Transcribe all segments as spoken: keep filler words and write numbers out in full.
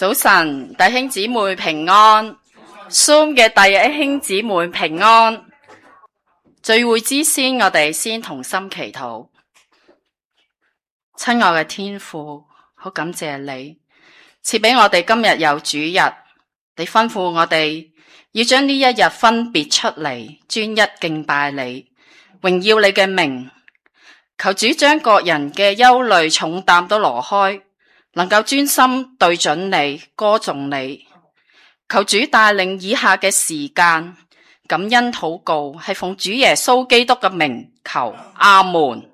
早晨，弟兄姊妹平安 ，Zoom 嘅弟兄姊妹平安。聚會之先，我哋先同心祈禱。親愛嘅天父，好感謝你賜俾我哋今日有主日，你吩咐我哋要將呢一日分別出嚟，專一敬拜你，榮耀你嘅名。求主將各人嘅憂慮重擔都挪開，能夠專心對準你，歌頌你。求主帶領以下嘅時間，感恩禱告係奉主耶穌基督嘅名求，阿門。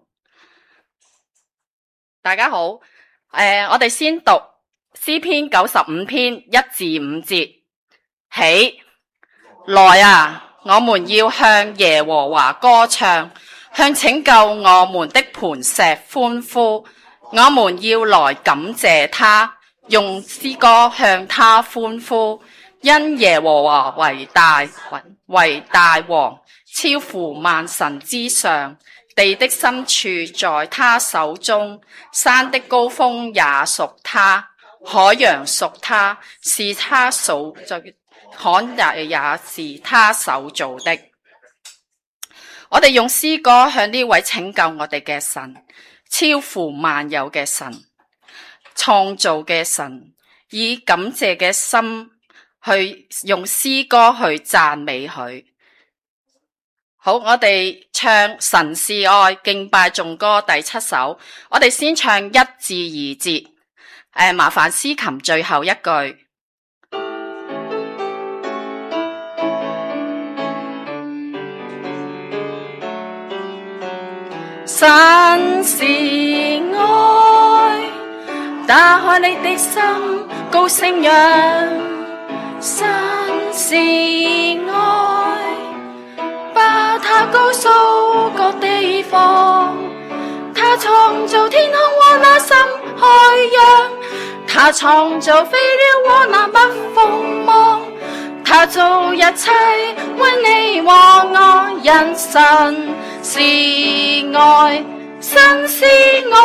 大家好，誒、呃，我哋先讀詩篇九十五篇一至五節。起來啊，我們要向耶和華歌唱，向拯救我們的磐石歡呼。我們要來感謝他，用詩歌向他歡呼，因耶和華為大，為大王，超乎萬神之上。地的深處在他手中，山的高峰也屬他，海洋屬他，是他手造，海也也是他手造的。我哋用詩歌向呢位拯救我哋嘅神，超乎萬有嘅神，創造嘅神，以感謝嘅心去用詩歌去讚美佢。好，我哋唱神是愛敬拜頌歌第七首，我哋先唱一至二節，誒，麻煩司琴最後一句。神是愛，打開你的心，高聲揚。神是愛，把它告訴各地方。他創造天空和那深海洋，他創造飛鳥和那蜜蜂虻，他做一切為你和我，因神是愛，神是愛。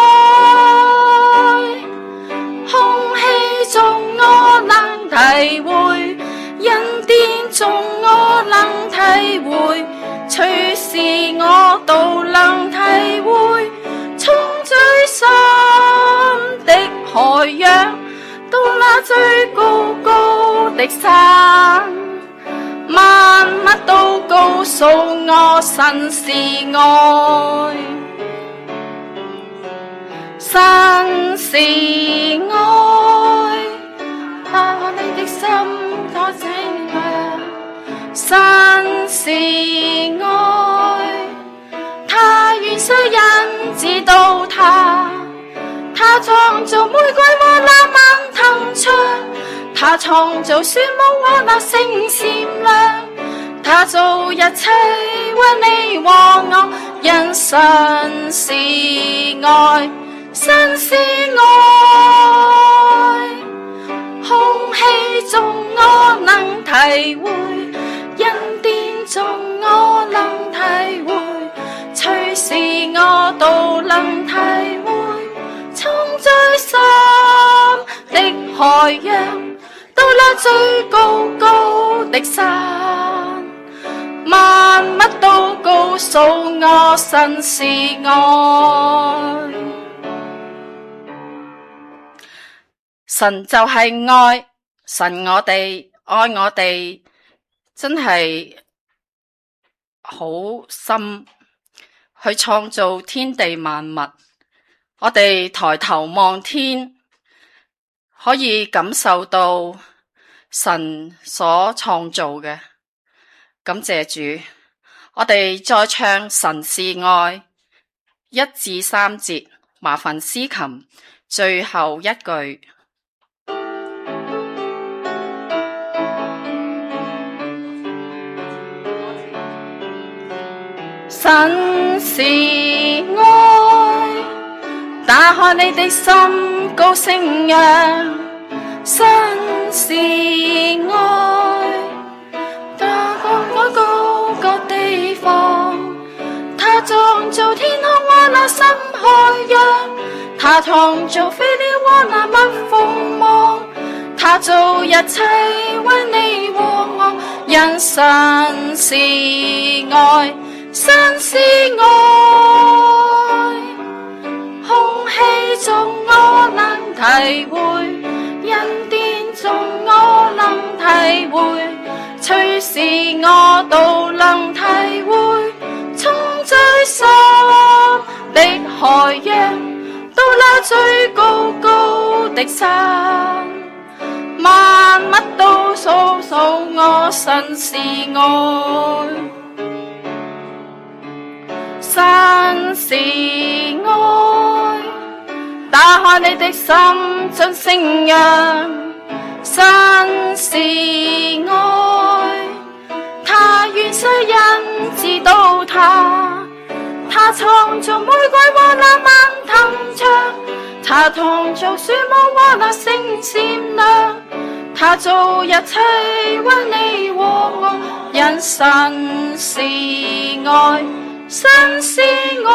空氣中我能體會，恩典中我能體會，隨時我都能體會，從最深的海洋到那最高高的山，萬物都告訴我神是愛，神是愛，打開你的心，多謝你。神是愛，他願世人知道他，他創造玫瑰和那蔓藤牆，他創造樹木和那星閃亮，他做一切為你和我，因神是愛，神是愛。空氣中我能體會，恩典中我能體會，隨時我都能體會，從最深的海洋到那最高高的山，萬物都告訴我神是愛。神就係愛，神我哋愛我哋真係好深，去創造天地萬物。我哋抬頭望天，可以感受到神所創造嘅。感謝主，我哋再唱神是愛一至三節，麻煩司琴最後一句。神是愛，打開你的心，高聲揚。神是愛，打開我高各地方。他創造天空和那深海洋，他創造飛鳥和那蜜蜂虻，他他做一切為你和我，因神是愛，神是愛。空氣中我能體會，恩典中我能體會，隨時我都能體會，衝最深的海洋，到那最高高的山，萬物都訴訴我神是愛，神是愛，打開你的心盡聲揚，神是愛，他願世人知道他，他創造玫瑰和那蔓藤牆，他創造樹木和那星閃亮，他做一切為你和我，因神是愛，神是愛。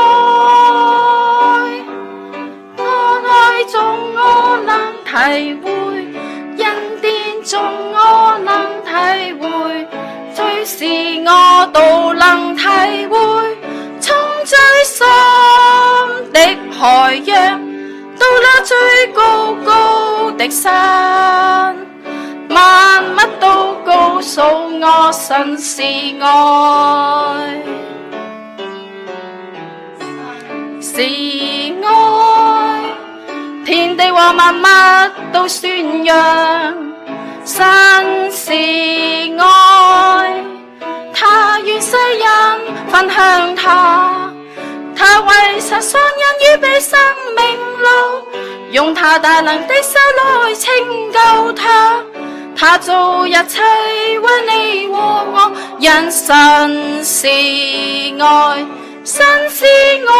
我愛中我能體會，恩典中我能體會，隨時我都能體會，衝最深的海洋，到那最高高的山，萬物都告訴我神是愛，是愛，天地和萬物都宣揚神是愛，他願世人分享他，他為神所人預備生命路，用他大能的手來拯救他，他做一切為你和我，因神是愛，神是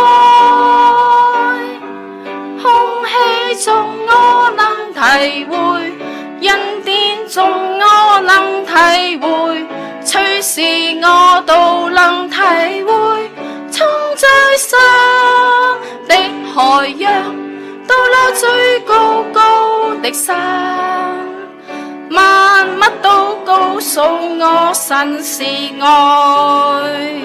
愛。空氣中我能體會，恩典中我能體會，隨時我都能體會，衝最深的海洋，到那最高高的山，萬物都告訴我神是愛。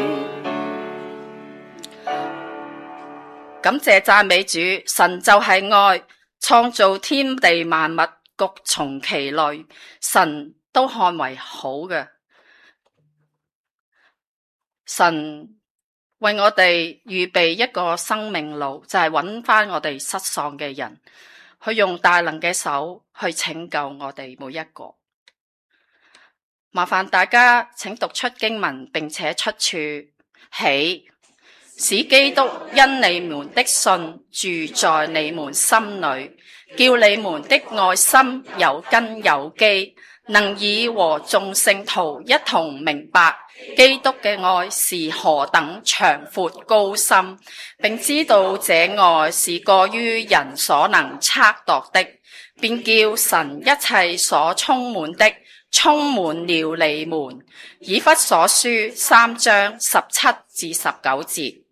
感謝讚美主，神就係愛，創造天地萬物，各從其類，神都看為好嘅。神為我哋預備一個生命路，就係揾翻我哋失喪嘅人，去用大能嘅手去拯救我哋每一個。麻煩大家請讀出經文，並且出處起，使基督因你們的信住在你們心裏，叫你們的愛心有根有基，能以和眾聖徒一同明白基督嘅愛是何等長闊高深，並知道這愛是過於人所能測度的，便叫神一切所充滿的充滿了你們。以弗所書三章十七至十九節。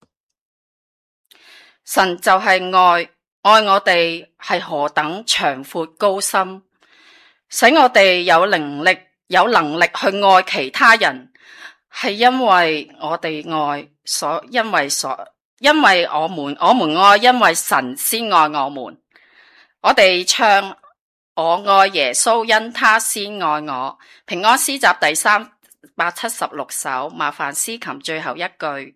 神就係愛，愛我哋係何等長闊高深，使我哋有能力有能力去愛其他人，係因為我哋愛所因為所因為我們我們愛，因為神先愛我們。我哋唱我愛耶穌，因他先愛我。平安詩集第三百七十六首，麻煩司琴最後一句。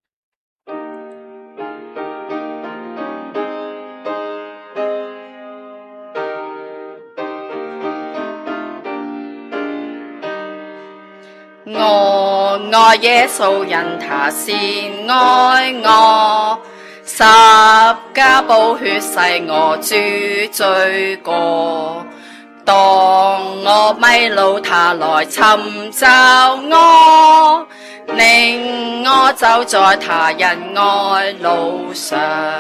我愛耶穌，因他先愛我，十架寶血洗我諸罪過。當我迷路，他來尋找我，令我走在他仁愛路上。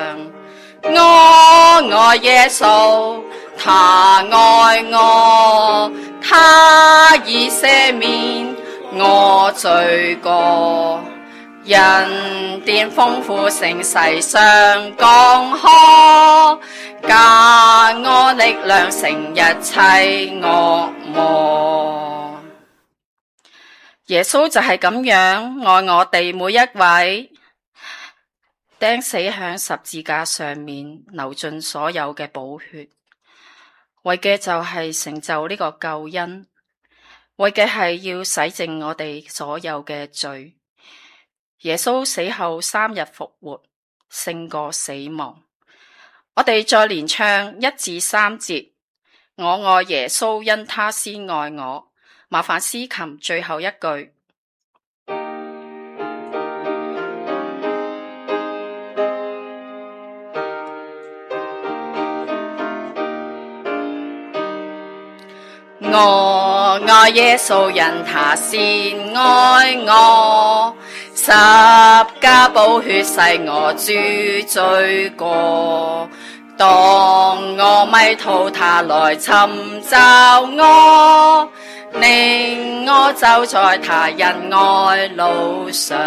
我愛耶穌，他愛我，他已赦免我罪過， 恩典豐富勝世上江河，加我力量勝一切惡魔。耶穌就係咁樣愛我哋每一位，釘死喺十字架上面，流盡所有嘅寶血，為嘅就係成就呢個救恩，為嘅係要洗淨我哋所有嘅罪。耶穌死後三日復活，勝過死亡。我哋再連唱一至三節，我愛耶穌，因他先愛我。麻煩司琴最後一句。我愛耶穌，因他先愛我，十架寶血洗我諸罪過。當我迷途，他來尋找我，令我走在他恩愛路上。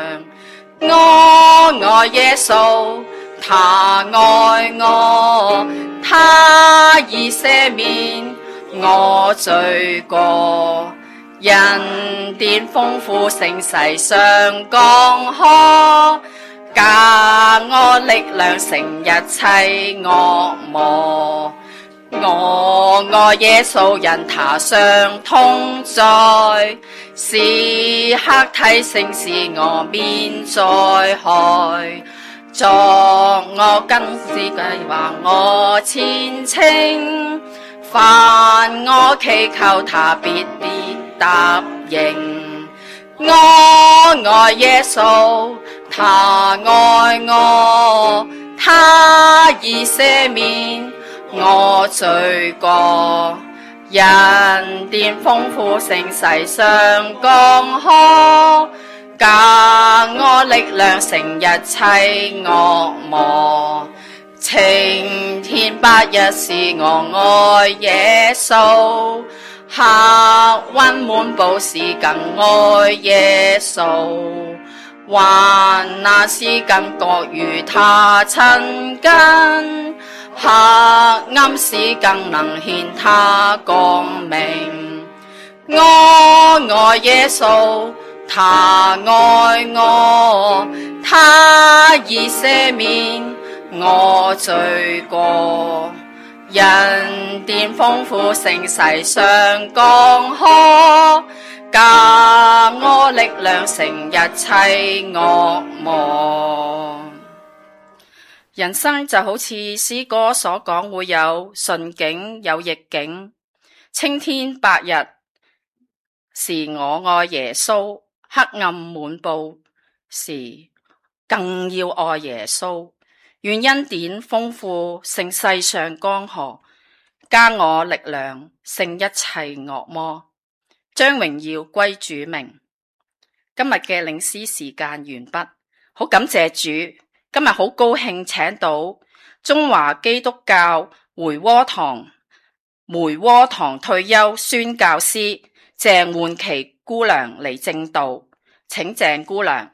我愛耶穌，他愛我，他已赦免我罪過，恩典豐富勝世上江河，加我力量勝一切惡魔。我愛耶穌，因他常同在，時刻提醒使我免災害，作我跟隨計劃我前程。凡我祈求，他必必答應。我愛耶穌，他愛我，他已赦免我罪過，恩典豐富勝世上江河，加我力量勝一切惡魔。晴天白日是我愛耶穌，黑雲滿布是更愛耶穌，患難時更覺與他親近，黑暗時更能顯他光明。我愛耶穌，他愛我，他已赦免我罪過，恩典豐富勝世上江河，加我力量勝一切惡魔。人生就好似詩歌所講，會有順境有逆境，青天白日是我愛耶穌，黑暗滿布時更要愛耶穌。願恩典豐富勝世上江河，加我力量勝一切惡魔，將榮耀歸主名。今日嘅領詩時間完畢，好感謝主，今日好高興請到中華基督教梅窩堂梅窩堂退休宣教師鄭煥琪姑娘嚟證道，請鄭姑娘。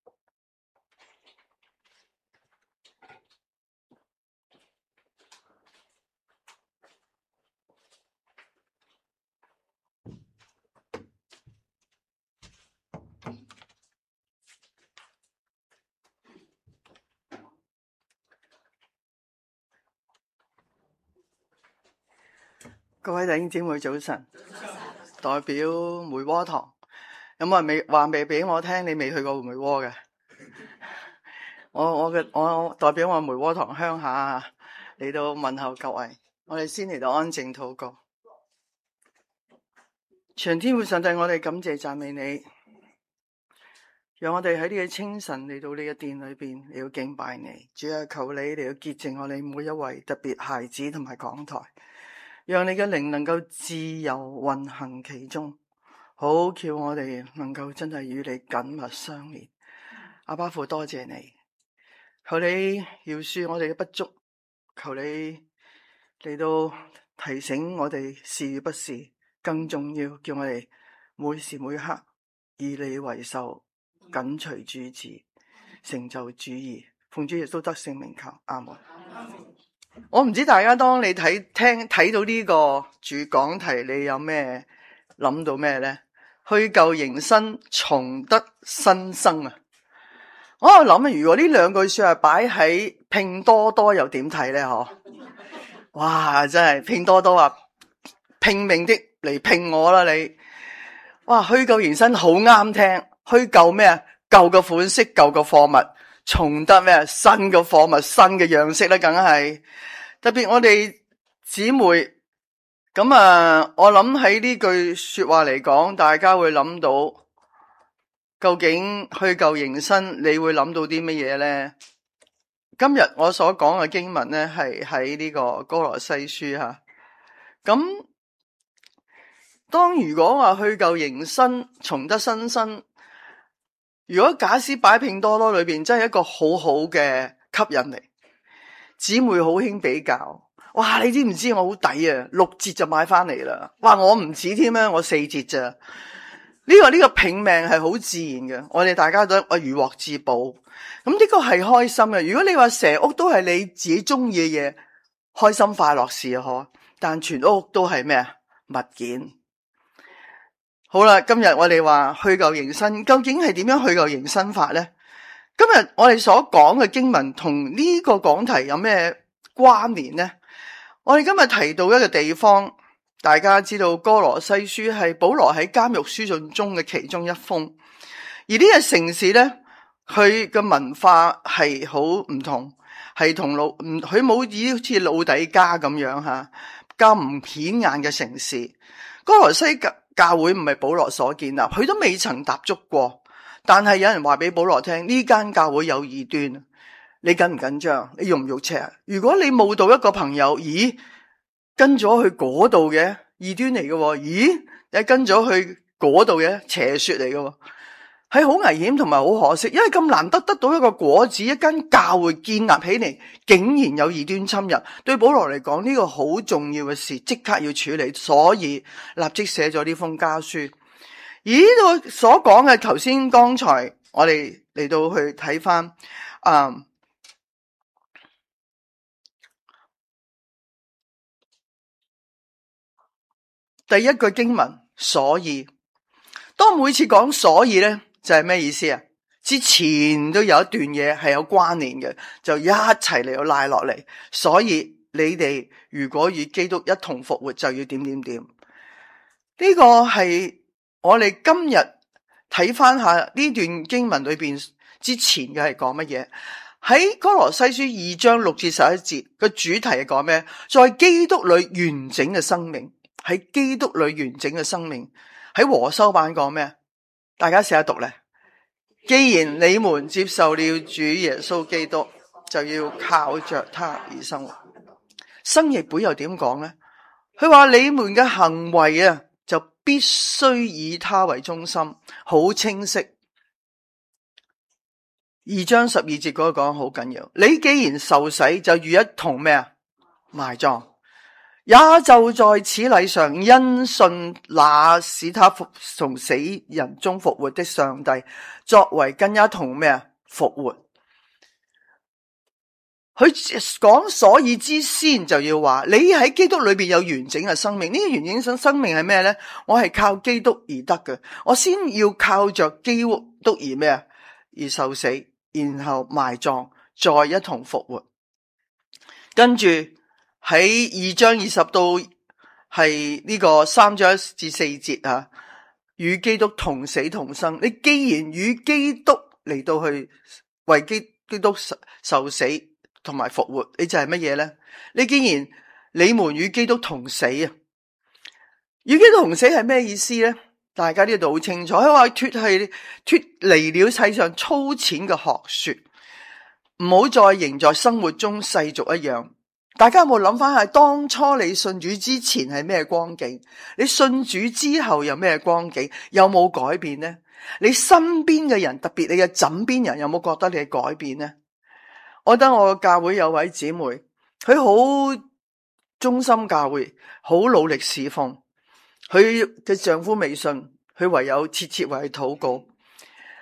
各位弟兄姊妹早晨，代表梅窩堂，有冇人未話未俾我聽？你未去過梅窩嘅？我我嘅我代表我梅窩堂鄉下嚟到問候各位。我哋先嚟到安靜禱告。全天父上帝，我哋感謝讚美你，讓我哋喺呢個清晨嚟到呢個殿裏邊嚟到敬拜你。主啊，求你嚟到潔淨我哋每一位，特別孩子同埋講台。讓你嘅靈能夠自由運行其中，好叫我哋能夠真係與你緊密相連。阿爸父，多謝你，求你饒恕我哋嘅不足，求你嚟到提醒我哋是與不是，更重要叫我哋每時每刻以你為首， 緊隨主旨，成就主義。奉主耶穌得聖名求，阿門。我唔知大家當你睇聽睇到呢個主講題，你有咩諗到咩呢？去舊迎新，重得新生啊！我喺度諗啊，如果呢兩句說話擺喺拼多多又點睇呢？嗬，哇，真係拼多多啊，拼命的嚟拼我啦你！哇，去舊迎新好啱聽，去舊咩啊？舊嘅款式，舊嘅貨物，重得咩？新嘅貨物，新嘅樣式咧，梗係特別我哋姊妹咁啊！我諗喺呢句說話嚟講，大家會諗到。究竟去舊迎新，你會諗到啲乜嘢呢？今日我所講嘅經文呢，係喺呢個歌羅西書吓。咁當如果話去舊迎新，重得新生，如果假使擺拼多多裏邊，真係一個好好嘅吸引力。姊妹好興比較，哇！你知唔知我好抵啊？六折就買翻嚟啦。哇！我唔止添啊，我四折咋。呢、這個呢、這個拼命係好自然嘅，我哋大家都啊如獲至寶，咁呢個係開心嘅。如果你話成屋都係你自己中意嘅嘢，開心快樂事嗬。但全屋都係咩啊？物件。好啦，今日我哋話去舊迎新，究竟係點樣去舊迎新法呢？今日我哋所講嘅經文同呢個講題有咩關聯呢？我哋今日提到一個地方。大家知道歌羅西書係保羅喺監獄書信中嘅其中一封，而呢個城市咧，佢嘅文化係好唔同，係同老唔佢冇好似老底家咁樣吓，較唔顯眼嘅城市。歌羅西教會唔係保羅所建立，佢都未曾踏足過，但係有人話俾保羅聽，呢間教會有異端，你緊唔緊張？你肉唔肉赤？如果你冇到一個朋友，咦？跟咗去嗰度嘅異端嚟嘅，咦？你跟咗去嗰度嘅邪說嚟嘅，係好危險同埋好可惜，因為咁難得得到一個果子，一間教會建立起嚟，竟然有異端侵入，對保羅嚟講呢個好重要嘅事，即刻要處理，所以立即寫咗呢封家書。而呢度所講嘅，頭先剛才我哋嚟到去睇翻，嗯。第一句經文，所以當每次講所以咧，就係咩意思啊？之前都有一段嘢係有關聯嘅，就一齊嚟到拉落嚟。所以你哋如果與基督一同復活，就要點點點。呢個係我哋今日睇翻下呢段經文裏邊之前嘅係講乜嘢？喺歌羅西書二章六至十一節個主題係講咩？在基督裏完整嘅生命。喺基督裏完整嘅生命，喺和修版講咩？大家試下讀咧。既然你們接受了主耶穌基督，就要靠着他而生活。新譯本又點講咧？佢話你們嘅行為啊，就必須以他為中心，好清晰。二章十二節嗰個講好緊要。你既然受洗，就與一同咩啊？埋葬。也就在此禮上，因信那使他復從死人中復活的上帝，作為跟一同咩啊復活。佢講所以之先就要話，你喺基督裏邊有完整嘅生命。呢、這個完整生生命係咩呢？我係靠基督而得嘅，我先要靠着基督而咩啊？而受死，然後埋葬，再一同復活。跟住。喺二章二十到係呢個三章一至四節啊，與基督同死同生。你既然與基督嚟到去為基基督受死同埋復活，你就係乜嘢呢？你既然你們與基督同死啊，與基督同死係咩意思呢？大家呢度好清楚，佢話脫係脫離了世上粗淺嘅學說，唔好再仍在生活中世俗一樣。大家有冇諗翻係當初你信主之前係咩光景？你信主之後有咩光景？有冇改變呢？你身邊嘅人，特別你嘅枕邊人，有冇覺得你嘅改變呢？我覺得我嘅教會有位姊妹，佢好忠心教會，好努力侍奉。佢嘅丈夫未信，佢唯有切切為佢禱告。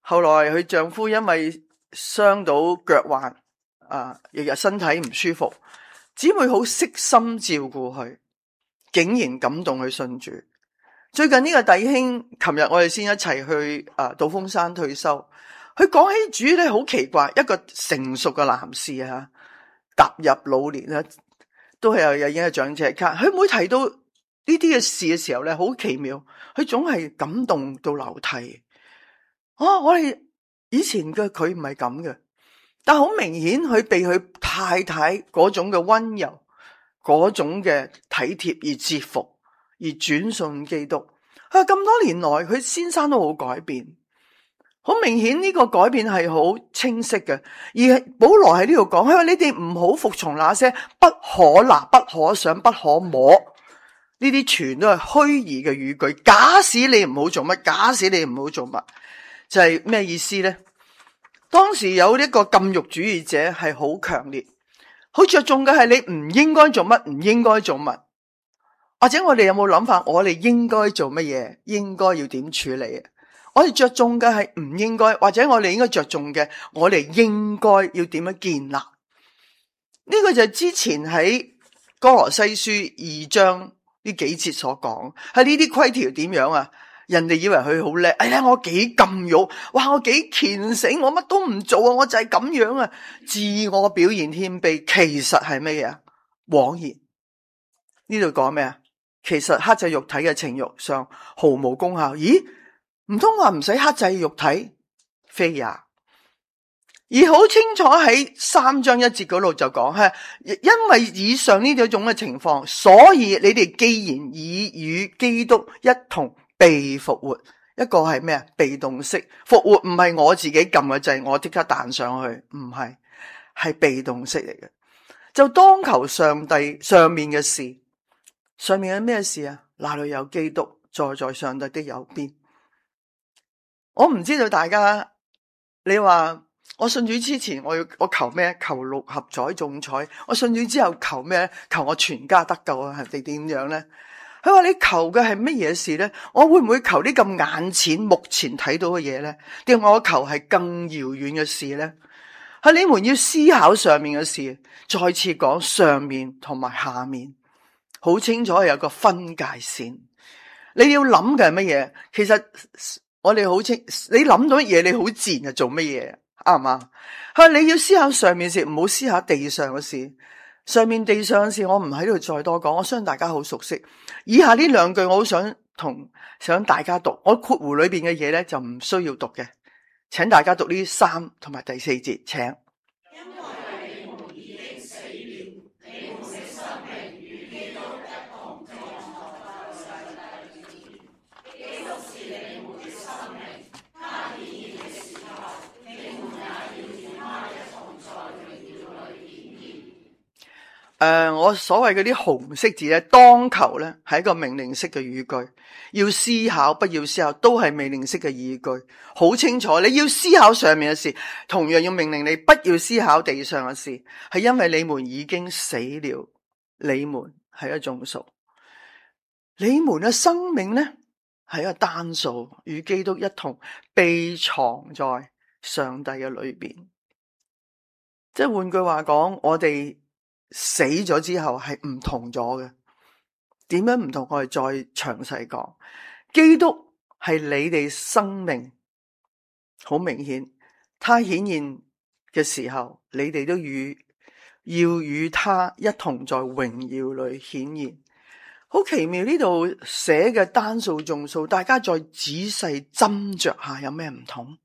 後來佢丈夫因為傷到腳患啊，日日身體唔舒服，姊妹好悉心照顧佢，竟然感動佢信主。最近呢個弟兄，琴日我哋先一齊去啊道風山退休。佢講起主咧，好奇怪，一個成熟嘅男士啊，踏入老年啦，都係又有已經係長者卡。佢每提到呢啲嘅事嘅時候咧，好奇妙，佢總係感動到流涕。啊，我哋以前嘅佢唔係咁嘅，但好明顯佢被佢太太嗰種嘅溫柔、嗰種嘅體貼而折服，而轉信基督。佢話咁多年來，佢先生都好改變。好明顯呢個改變係好清晰嘅，而保羅喺呢度講，佢話你哋唔好服從那些不可拿、不可想、不可摸，呢啲全都係虛擬嘅語句。假使你唔好做乜，假使你唔好做乜，就係咩意思呢？當時有一個禁欲主義者係好強烈，好着重嘅係你唔應該做乜，唔應該做乜。或者我哋有冇諗法？我哋應該做乜嘢？應該要點處理？我哋着重嘅係唔應該，或者我哋應該着重嘅，我哋應該要點樣建立？呢、這個就係之前喺哥羅西書二章呢幾節所講，係呢啲規條點樣啊？人哋以為佢好叻，哎呀，我幾禁欲，哇，我幾虔誠，我乜都唔做啊，我就係咁樣啊，自我表現謙卑，其實係咩嘢啊？枉然。呢度講咩啊？其實克制肉體嘅情欲上毫無功效。咦？唔通話唔使克制肉體？非也。而好清楚喺三章一節嗰度就講，係因為以上呢種嘅情況，所以你哋既然已與基督一同被復活，一個係咩啊？被動式復活，唔係我自己撳嘅掣，我即刻彈上去，唔係，係被動式嚟嘅。就當求上帝上面嘅事，上面係咩事啊？那裏有基督坐在上帝的右邊。我唔知道大家，你話我信主之前我要我求咩？求六合彩中彩。我信主之後求咩？求我全家得救啊？係點樣呢？佢話你求嘅係乜嘢事呢？我會唔會求啲咁眼前目前睇到嘅嘢呢？定我求係更遙遠嘅事呢？係你們要思考上面嘅事，再次講上面同埋下面，好清楚係有個分界線。你要諗嘅係乜嘢？其實我哋好清，你諗到乜嘢，你好自然就做乜嘢，啱唔啱？佢話你要思考上面事，唔好思考地上嘅事。上面地上嘅事，我唔喺度再多講，我相信大家好熟悉。以下呢兩句我好想同想大家讀，我括弧裏邊嘅嘢咧就唔需要讀嘅，請大家讀呢三同埋第四節，請。因為你們已經死了，你們的生命與基督一同坐在上帝裏面。基督是你們的生命，他顯現的時候，你們也要與他一同在榮耀裏顯現。誒、呃，我所謂嗰啲紅色字咧，當求咧係一個命令式嘅語句，要思考不要思考都係命令式嘅語句，好清楚。你要思考上面嘅事，同樣要命令你不要思考地上嘅事，係因為你們已經死了，你們係一眾數，你們嘅生命咧係一個單數，與基督一同被藏在上帝嘅裏邊。即係換句話講，我哋死咗之後係唔同咗嘅。點樣唔同？我哋再詳細講。基督係你哋生命，好明顯，他顯現嘅時候，你哋都與要與他一同在榮耀裏顯現。好奇妙，呢度寫嘅單數眾數，大家再仔細斟酌下有咩唔同？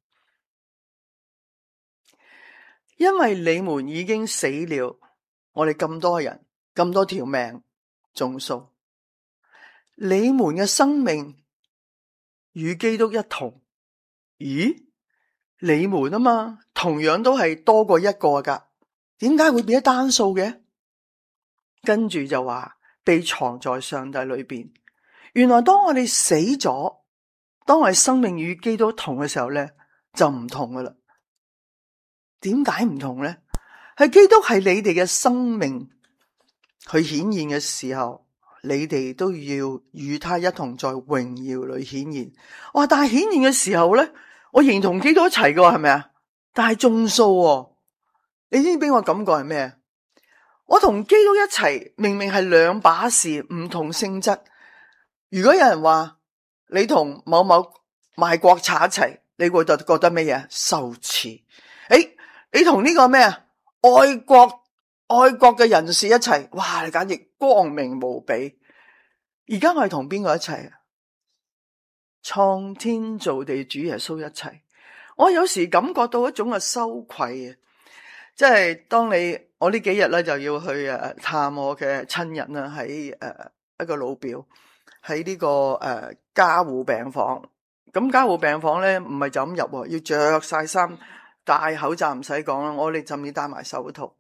因為你們已經死了。我哋咁多人，咁多條命，眾數，你們嘅生命與基督一同。咦？你們啊嘛，同樣都係多過一個噶，點解會變咗單數嘅？跟住就話被藏在上帝裏邊。原來當我哋死咗，當我哋生命與基督同嘅時候咧，就唔同噶啦。點解唔同咧？係基督係你哋嘅生命去顯現嘅時候，你哋都要與他一同在榮耀裏顯現。哇！但係顯現嘅時候咧， 我仍然同基督一齊嘅，係咪啊？但係眾數喎，你知唔知俾我感覺係咩？我同基督一齊，明明係兩把事，唔同性質。如果有人話你同某某賣國賊一齊，你會就覺得咩嘢？羞恥。誒，你同呢個咩啊？愛國愛國嘅人士一齊，哇！你簡直光明無比。而家我係同邊個一齊啊？創天造地主耶穌一齊。我有時感覺到一種嘅羞愧啊！即係當你我呢幾日咧就要去誒探我嘅親人啦，喺誒一個老表喺呢個誒加護病房。咁加護病房咧唔係就咁入，要着晒衫、戴口罩，唔使講啦。我哋甚至戴埋手套。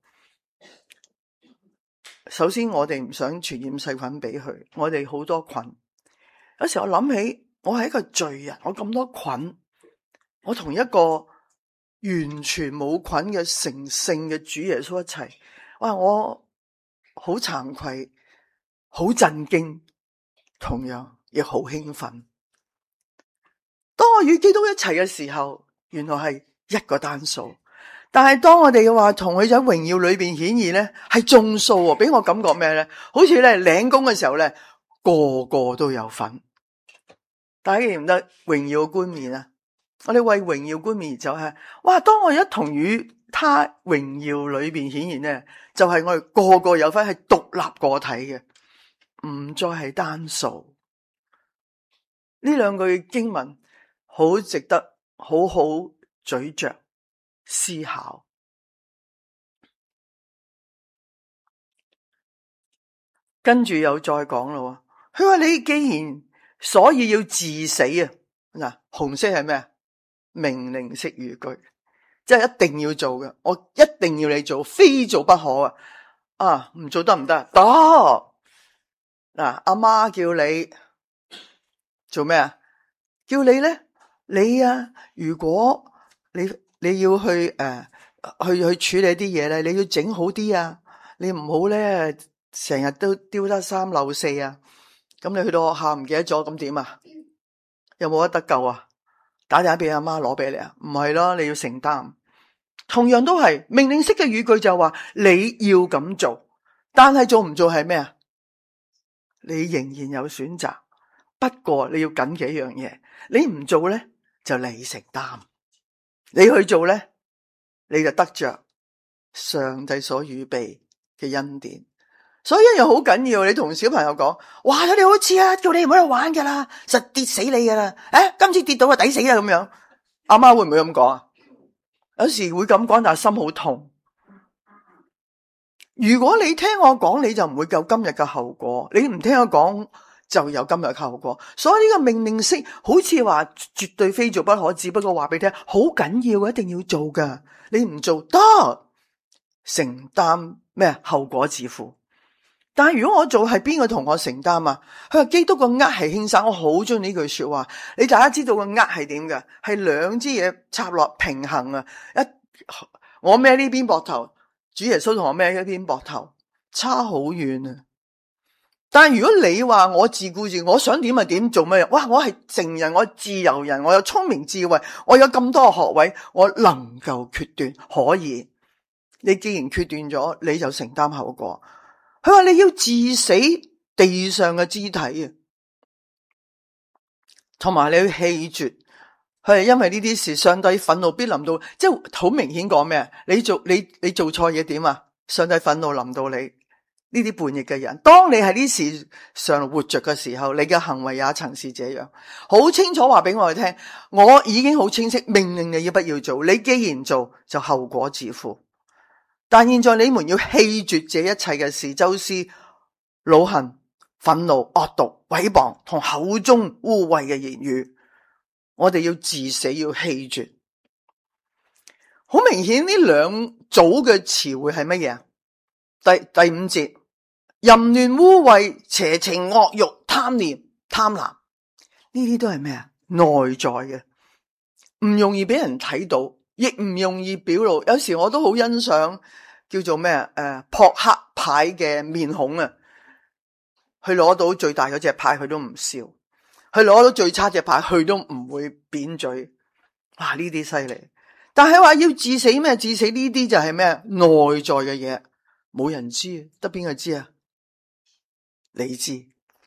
首先我哋唔想傳染細菌俾佢，我哋好多菌。有時我諗起我係一個罪人，我咁多菌，我同一個完全冇菌嘅成聖嘅主耶穌一齊，哇！我好慚愧，好震驚，同樣亦好興奮。當我與基督一齊嘅時候，原來係一個單數。但係當我哋話同佢喺榮耀裏邊顯現咧，係眾數喎，俾我感覺咩咧？好似咧領工嘅時候咧，個個都有份。大家記唔得榮耀冠冕啊？我哋為榮耀冠冕而走係，哇！當我一同與他榮耀裏邊顯現咧，就係、是、我哋個個有份，係獨立個體嘅，唔再係單數。呢兩句經文好值得好好咀嚼思考。跟住又再講咯，佢話你既然所以要治死啊，嗱，紅色係咩啊？命令式語句，即係一定要做嘅，我一定要你做，非做不可啊！啊，唔做得唔得？得。嗱，阿媽叫你做咩啊？叫你咧，你啊，如果你你要去誒、呃、去去處理啲嘢咧，你要整好啲啊！你唔好咧成日都丟得三漏四啊！咁你去到學校唔記得咗，咁點啊？有冇得得救啊？打電話俾阿媽攞俾你啊？唔係咯，你要承擔。同樣都係命令式嘅語句，就話你要咁做，但係做唔做係咩啊？你仍然有選擇，不過你要緊幾樣嘢。你唔做咧，就你承擔；你去做咧，你就得着上帝所預備嘅恩典。所以一樣好緊要，你同小朋友講，哇！你好似啊，叫你唔好喺度玩噶啦，實跌死你噶啦！誒，今次跌到啊，抵死啦咁樣。阿媽會唔會咁講啊？有時會咁講，但係心好痛。如果你聽我講，你就唔會有今日嘅後果；你唔聽我講，就有今日嘅後果。所以呢個命令式好似話絕對非做不可，只不過話俾你聽，好緊要，一定要做噶。你唔做得，承擔咩後果自負。但係如果我做，係邊個同我承擔啊？佢話基督個軛係輕省，我好中意呢句說話。你大家知道個軛係點嘅？係兩支嘢插落平衡啊！一我孭呢邊膊頭，主耶穌同我孭一邊膊頭，差好遠啊！但係如果你話我自顧自，我想點就點，做咩？哇！我係成人，我自由人，我有聰明智慧，我有咁多學位，我能夠決斷，可以。你既然決斷咗，你就承擔後果。佢話你要治死地上嘅肢體啊，同埋你要棄絕。佢係因為呢啲事，上帝憤怒必臨到，即係好明顯講咩？你做你你做錯嘢點啊？上帝憤怒臨到你呢啲叛逆嘅人。當你喺呢事上活着嘅時候，你嘅行為也曾是這樣。好清楚話俾我哋聽，我已經好清晰命令你要不要做。你既然做，就後果自負。但現在你們要棄絕這一切嘅事，就是惱恨、憤怒、惡毒、毀謗同口中污穢嘅言語。我哋要治死，要棄絕。好明顯呢兩組嘅詞彙係乜嘢啊？第第五節，淫亂、污穢、邪情、惡欲、貪念、貪婪，呢啲都係咩啊？內在嘅，唔容易俾人睇到，亦唔容易表露。有時我都好欣賞叫做咩啊？誒，撲克牌嘅面孔啊，佢攞到最大嗰隻牌，佢都唔笑；佢攞到最差隻牌，佢都唔會扁嘴。 哇，呢啲犀利。但係話要治死咩？治死呢啲就係咩？內在嘅嘢，冇人知，得邊個知啊？你知。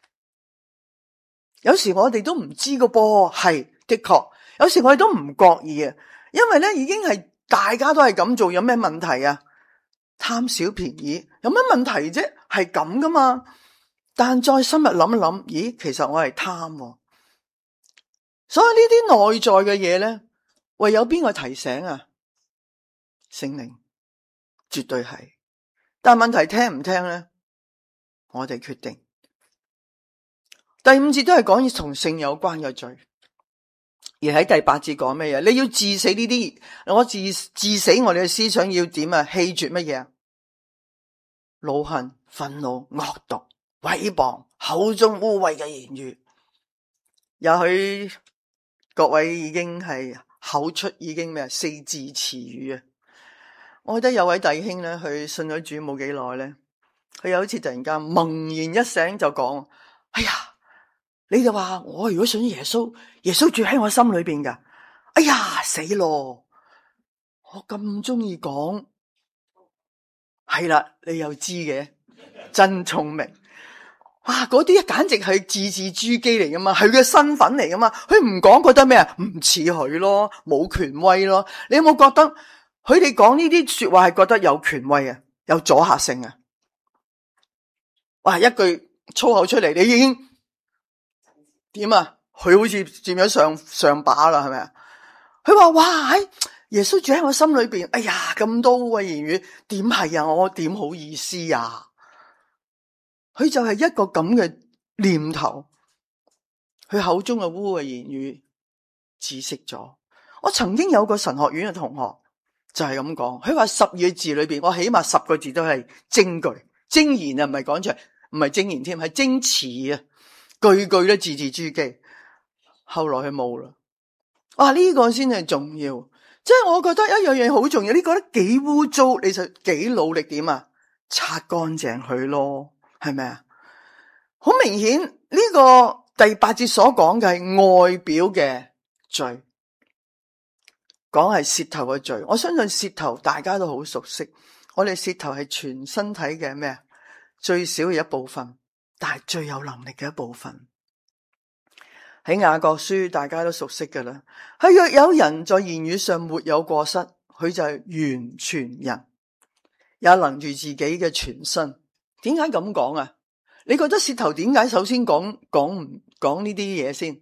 有時我哋都唔知個噃，係的確。有時我哋都唔覺意啊，因為咧已經係大家都係咁做，有咩問題啊？貪小便宜有咩問題啫？係咁噶嘛。但再深入諗一諗，咦，其實我係貪喎。所以呢啲內在嘅嘢咧，唯有邊個提醒啊？聖靈，絕對係。但問題聽唔聽咧？我哋決定。第五節都係講同性有關嘅罪，而喺第八節講咩嘢？你要治死呢啲，我治治死我哋嘅思想要點啊？棄絕乜嘢？惱恨、憤怒、惡毒、毀謗、口中污穢嘅言語。也許各位已經係口出已經咩四字詞語啊！我記得有位弟兄咧，佢信咗主冇幾耐咧，佢有一次突然間猛然一醒就講：哎呀，你就話我如果信耶穌，耶穌住喺我心裏邊噶，哎呀死咯！我咁中意講，係啦，你又知嘅，真聰明。哇！嗰啲簡直係字字珠璣嚟噶嘛，係佢嘅身份嚟噶嘛。佢唔講覺得咩啊？唔似佢咯，冇權威咯。你有冇覺得佢哋講呢啲說話係覺得有權威啊，有阻嚇性啊？哇！一句粗口出嚟，你已經點啊？佢好似佔咗上上把啦，係咪啊？佢話：哇！喺耶穌住喺我心裏邊，哎呀，咁多嘅言語，點係啊？我點好意思啊？佢就係一個咁嘅念頭，佢口中嘅污嘅言語止息咗。我曾經有個神學院嘅同學就係咁講，佢話十二個字裏邊，我起碼十個字都係精句精言啊，唔係講出嚟，唔係精言添，係精詞啊，句句都字字珠璣。後來佢冇啦。哇！呢個先係重要，即係我覺得一樣嘢好重要。你覺得幾污糟，你就幾努力點啊？擦乾淨佢咯。係咪啊？好明顯呢個第八節所講嘅係外表嘅罪，講係舌頭嘅罪。我相信舌頭大家都好熟悉，我哋舌頭係全身體嘅咩啊？最少嘅一部分，但係最有能力嘅一部分。喺雅各書大家都熟悉㗎啦。係若有人在言語上沒有過失，佢就係完全人，也能住自己嘅全身。點解咁講啊？你覺得舌頭點解首先講講唔講呢啲嘢先？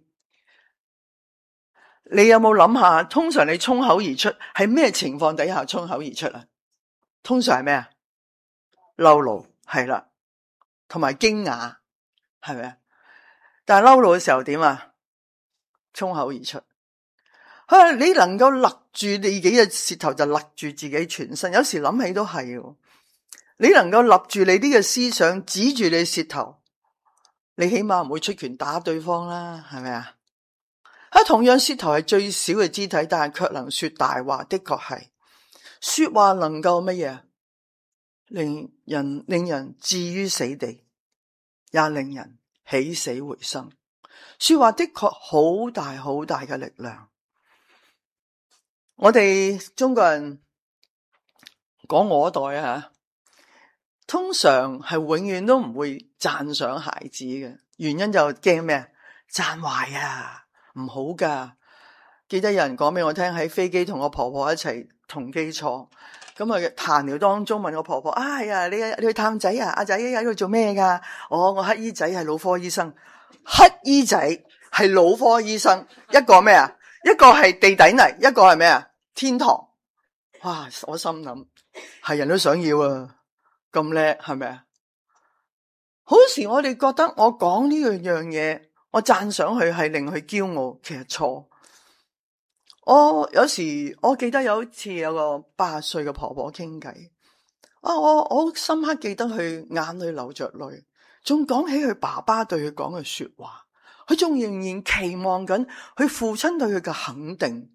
你有冇諗下？通常你衝口而出係咩情況底下衝口而出啊？通常係咩啊？嬲怒係啦，同埋驚訝係咪啊？但係嬲怒嘅時候點啊？衝口而出。啊，你能夠勒住你自己嘅舌頭，就勒住自己全身。有時諗起都係。你能夠立住你啲嘅思想，指住你舌頭，你起碼唔會出拳打對方啦，係咪啊？啊，同樣舌頭係最小嘅肢體，但係卻能說大話，的確係說話能夠乜嘢？令人令人置於死地，也令人起死回生。說話的確好大好大嘅力量。我哋中國人講我代啊。通常係永遠都唔會讚賞孩子嘅，原因就驚咩？讚壞啊，唔好噶。記得有人講俾我聽，喺飛機同我婆婆一齊同機坐，咁啊閒聊當中問我婆婆：啊係啊，你你去探仔啊？阿仔喺度做咩噶？哦，我乞衣仔係腦科醫生，乞衣仔係腦科醫生，一個咩啊？一個係地底泥，一個係咩啊？天堂。哇！我心諗係人都想要啊。咁叻係咪啊？好時我哋覺得我講呢樣嘢，我讚賞佢係令佢驕傲，其實錯。我有時我記得有一次有個八十歲嘅婆婆傾偈，啊，我我好深刻記得佢眼裏流着淚，仲講起佢爸爸對佢講嘅說話，佢仲仍然期望緊佢父親對佢嘅肯定。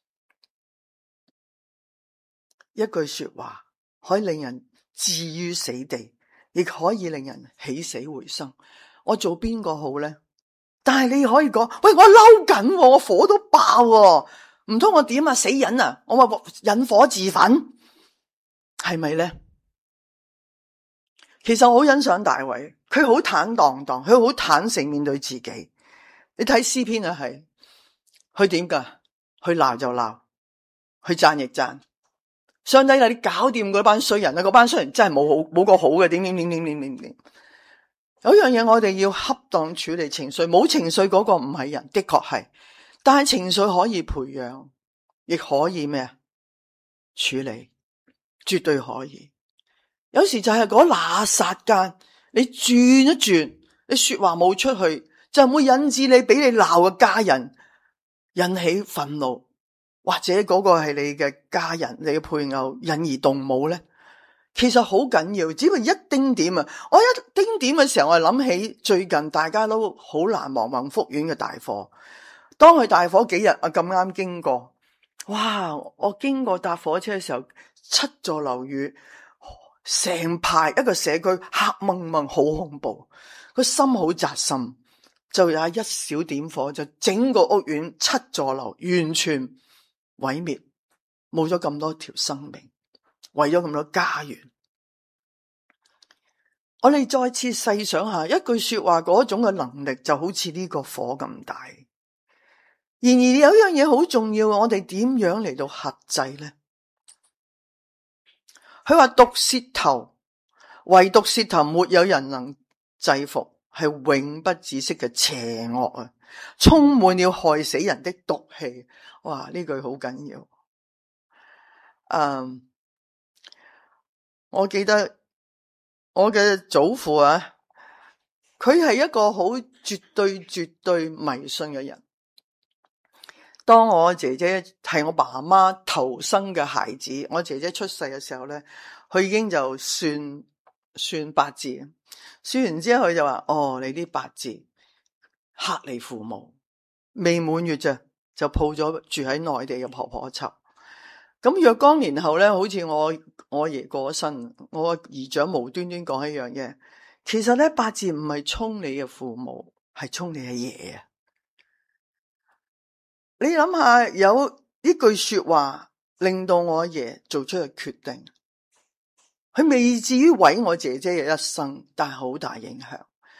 一句說話可以令人置於死地，亦可以令人起死回生。我做邊個好呢？但係你可以講，喂，我嬲緊，我火都爆， 唔通我點啊？死忍啊！我話引火自焚，係咪咧？其實我好欣賞大衛，佢好坦蕩蕩，佢好坦誠面對自己。你睇詩篇啊，係佢點噶？佢鬧就鬧，佢讚亦讚。上帝啊，你搞掂嗰班衰人啊！嗰班衰人真係冇好冇個好嘅，點點點點點點點。有一樣嘢我哋要恰當處理情緒，冇情緒嗰個唔係人，的確係，但係情緒可以培養，亦可以咩啊？處理，絕對可以。有時就係嗰那剎間，你轉一轉，你說話冇出去，就唔會引致你俾你鬧嘅家人引起憤怒，或者嗰個係你嘅家人、你嘅配偶引而動武咧。其實好緊要，只不過一丁點啊！我一丁點嘅時候，我諗起最近大家都好難忘宏福苑嘅大火。當佢大火幾日啊，咁啱經過，哇！我經過搭火車嘅時候，七座樓宇，成排一個社區黑蒙蒙，好恐怖。個心好扎心，就有一小點火，就整個屋苑七座樓完全毀滅，冇咗咁多條生命。為咗咁多家園，我哋再次細想下，一句說話嗰種嘅能力就好似呢個火咁大。然而有一樣嘢好重要，我哋點樣嚟到克制呢？佢話毒舌頭，唯獨舌頭沒有人能制服，係永不止息嘅邪惡啊！充滿了害死人的毒氣。哇！呢句好緊要。嗯。我記得我嘅祖父啊，佢係一個好絕對絕對迷信嘅人。當我姐姐係我爸媽頭生嘅孩子，我姐姐出世嘅時候咧，佢已經就算算八字，算完之後佢就話：哦，你啲八字克你父母，未滿月咋就抱咗住喺內地嘅婆婆湊。咁若干年後咧，好似我我爺過咗身，我姨丈無端端講一樣嘢，其實咧八字唔係沖你嘅父母，係沖你嘅爺啊！你諗下，有一句說話令到我阿爺做出嘅決定，佢未至於毀我姐姐嘅一生，但係好大影響。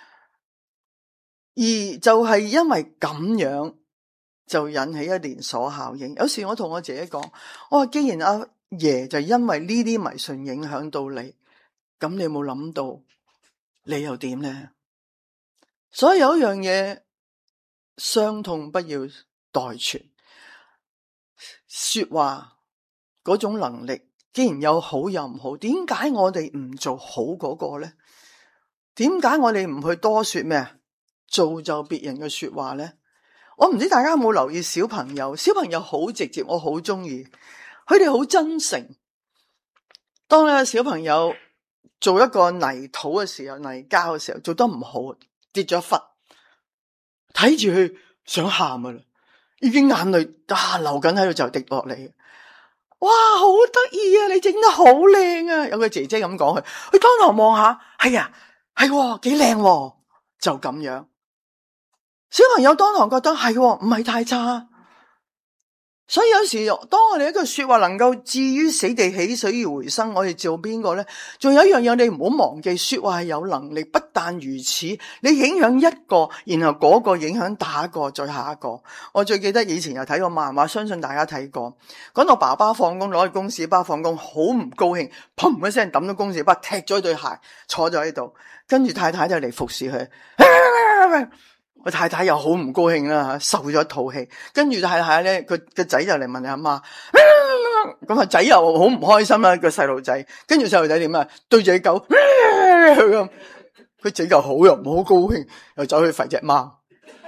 而就係因為咁樣，就引起一連鎖效應。有時我同我姐姐講，我話既然阿爺就因為呢啲迷信影響到你，咁你有冇諗到你又點呢？所以有一樣嘢，傷痛不要代傳。說話嗰種能力，既然有好有唔好，點解我哋唔做好嗰個呢？點解我哋唔去多說咩啊？造就別人嘅說話呢？我唔知大家有冇留意小朋友，小朋友好直接，我好中意，佢哋好真誠。當呢個小朋友做一個泥土嘅時候，泥膠嘅時候做得唔好，跌咗一忽，睇住佢想喊噶啦，已經眼淚啊流緊喺度就滴落嚟。哇，好得意啊！你整得好靚啊！有個姐姐咁講佢，佢當堂望下，係啊，係幾靚，就咁樣。小朋友當堂覺得係唔係太差，所以有時當我哋一句說話能夠置於死地起死而回生，我哋做邊個呢？仲有一樣嘢你唔好忘記，說話係有能力。不但如此，你影響一個，然後嗰個影響打一個，再下一個。我最記得以前又睇過漫畫，相信大家睇過，講到爸爸放工攞去公事包放工，好唔高興，砰一聲抌咗公事包，踢咗對鞋，坐咗喺度，跟住太太就嚟服侍佢。我太太又好唔高興啦，受咗一肚氣，跟住太太咧，佢個仔就嚟問你阿媽，咁啊仔又好唔開心啦，個細路仔，跟住細路仔點啊？對住隻狗，咁佢整嚿好又唔好高興，又走去吠隻貓，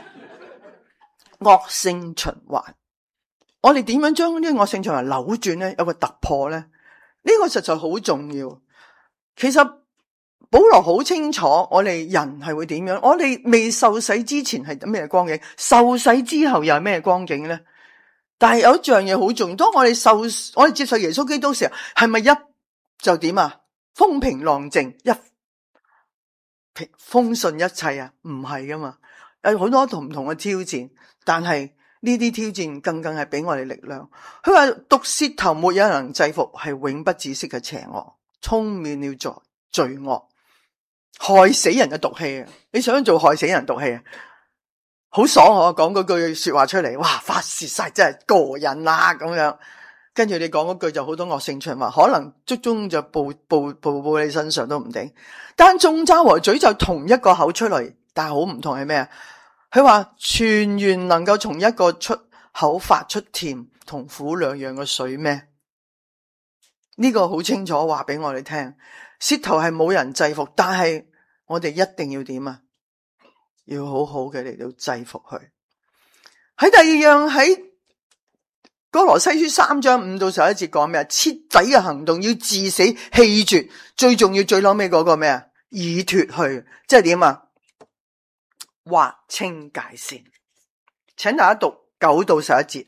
惡性循環。我哋點樣將呢啲惡性循環扭轉咧？有個突破咧？呢、這個實在好重要。其實。保羅好清楚，我哋人係會點樣？我哋未受洗之前係咩光景？受洗之後又係咩光景呢？但係有一樣嘢好重要，當我哋受我哋接受耶穌基督時候，係咪一就點啊？風平浪靜，一風順一切啊？唔係噶嘛，有好多同唔同嘅挑戰。但係呢啲挑戰更更係俾我哋力量。佢話毒舌頭沒有人能制服，係永不止息嘅邪惡，充滿了罪罪惡，害死人嘅毒氣啊！你想做害死人毒氣啊？好爽我講嗰句說話出嚟，哇！發洩晒真係過癮啦咁樣。跟住你講嗰句就好多惡性循環，可能足中就報報報報你身上都唔定。但眾嘲和詛咒同一個口出嚟，但係好唔同係咩啊？佢話泉源能夠從一個出口發出甜同苦兩樣嘅水咩？呢個好清楚話俾我哋聽，舌頭係冇人制服，但係我哋一定要點啊？要好好嘅嚟到制服佢。喺第二樣，喺哥羅西書三章五到十一節講咩啊？徹底嘅行動要治死棄絕，最重要最攞尾嗰個咩啊？以脫去，即係點啊？劃清界線。請大家讀九到十一節。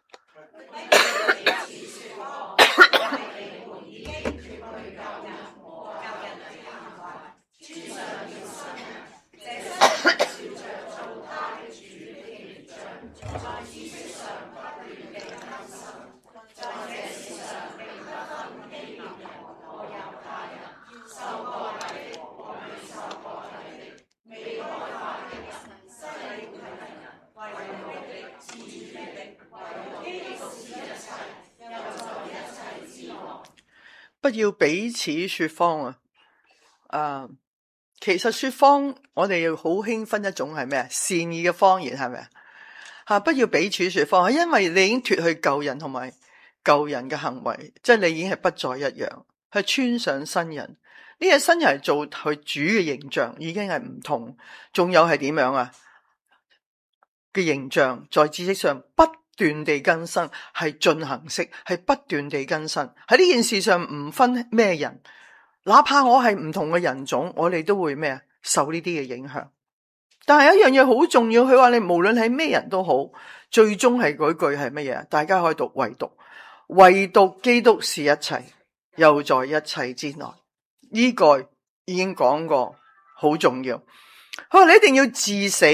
不要彼此說謊啊！啊，其實說謊我哋要好興分一種係咩啊？善意嘅謊言係咪啊？吓，不要彼此說謊，因為你已經脫去舊人同埋舊人嘅行為，即係你已經係不再一樣，係穿上新人。呢個新人係做佢主嘅形象，已經係唔同。仲有係點樣啊？嘅形象在知識上不斷地更新，係進行式，係不斷地更新。喺呢件事上唔分咩人，哪怕我係唔同嘅人種，我哋都會咩啊？受呢啲嘅影響。但係有一樣嘢好重要，佢話你無論係咩人都好，最終係嗰句係乜嘢？大家可以讀唯獨，唯獨基督是一切，又在一切之內。呢句已經講過，好重要。佢話你一定要治死，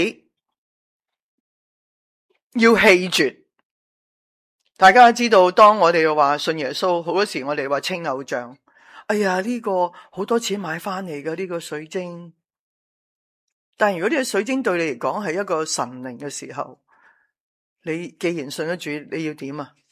要棄絕。大家都知道，當我哋話信耶穌，好多時我哋話稱偶像。哎呀，呢個好多錢買翻嚟嘅呢個水晶。但如果呢個水晶對你嚟講係一個神靈嘅時候，你既然信得主，你要點啊？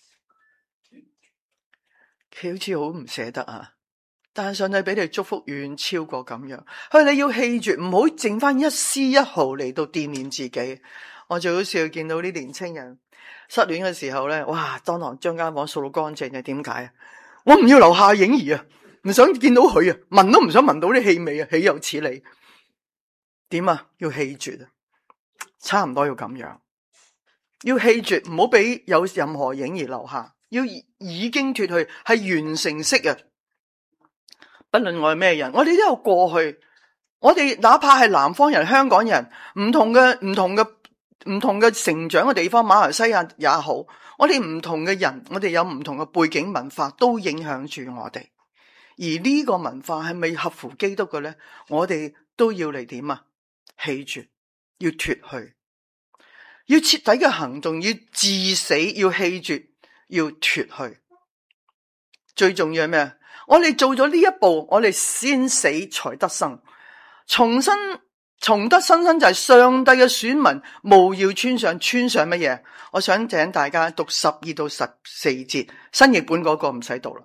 佢好似好唔捨得啊！但上帝俾你祝福遠超過咁樣，佢話你要棄絕，唔好剩翻一絲一毫嚟到惦念自己。我最好笑見到啲年青人失戀嘅時候咧，哇！當堂將間房掃到乾淨嘅，點解啊？我唔要留下影兒啊，唔想見到佢啊，聞都唔想聞到啲氣味啊，豈有此理？點啊？要棄絕啊，差唔多要咁樣，要棄絕，唔好俾有任何影兒留下，要已經脫去，係完成式啊！不論我係咩人，我哋都有過去，我哋哪怕係南方人、香港人，唔同嘅唔同嘅唔同嘅成長嘅地方，馬來西亞也好，我哋唔同嘅人，我哋有唔同嘅背景文化，都影響住我哋。而呢個文化係咪合乎基督嘅咧？我哋都要嚟點啊？棄絕，要脫去，要徹底嘅行動，要治死，要棄絕，要脫去。最重要係咩？我哋做咗呢一步，我哋先死才得生，重新重得新生就係上帝嘅選民，務要穿上穿上乜嘢？我想請大家讀十二到十四節，新譯本嗰個唔使讀啦。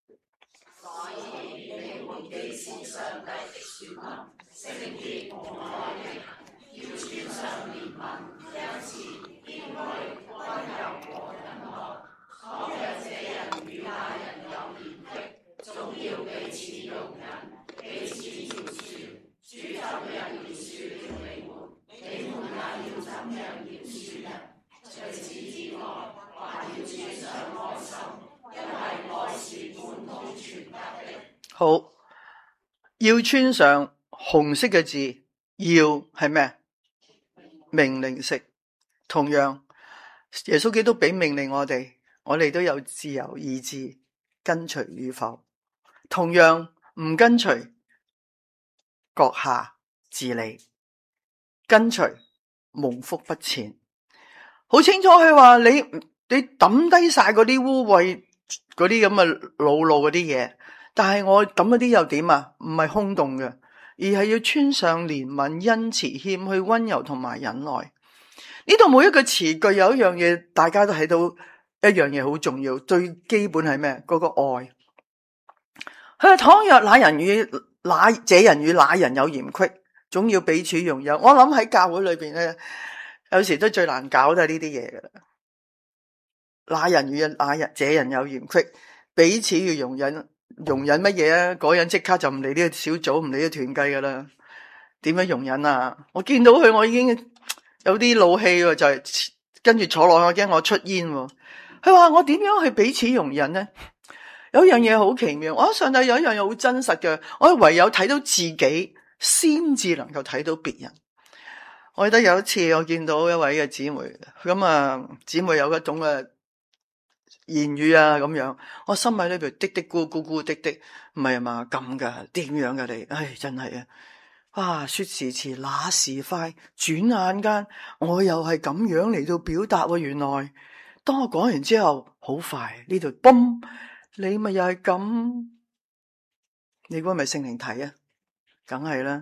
好，要穿上紅色嘅字，要係咩？命令式。同樣，耶穌基督俾命令我哋，我哋都有自由意志，跟隨與否。同樣唔跟隨，閣下治理；跟隨，蒙福不淺。 好清楚佢話你你抌低晒嗰啲污穢嗰啲咁嘅惱怒嗰啲嘢，但係我抌嗰啲又點啊？唔係空洞嘅，而係要穿上憐憫、恩慈、謙虛、溫柔同埋忍耐。呢度每一個詞句有一樣嘢，大家都睇到一樣嘢好重要，最基本係咩？嗰個愛。佢話倘若那人與那這人與那人有嫌隙，總要彼此容忍。我諗喺教會裏邊咧，有時都最難搞都係呢啲嘢噶啦。那人與那人這人有嫌隙，彼此要容忍。容忍乜嘢啊？嗰人即刻就唔理呢個小組，唔理呢個團契噶啦。點樣容忍啊？我見到佢，我已經有啲怒氣喎，就係、是、跟住坐落去，我驚我出煙。佢話我點樣去彼此容忍呢？有一樣嘢好奇妙，我上帝有一樣嘢好真實嘅，我唯有睇到自己，先至能夠睇到別人。我記得有一次我見到一位嘅姊妹，咁啊姊妹有一種嘅言語啊咁樣，我心喺呢邊滴滴咕咕咕滴滴，唔係嘛咁噶？點樣噶你？唉，真係啊！啊，說時遲，那時快，轉眼間我又係咁樣嚟到表達喎。原來當我講完之後，好快呢度嘣，你咪又係咁？你估係咪聖靈體啊？梗係啦。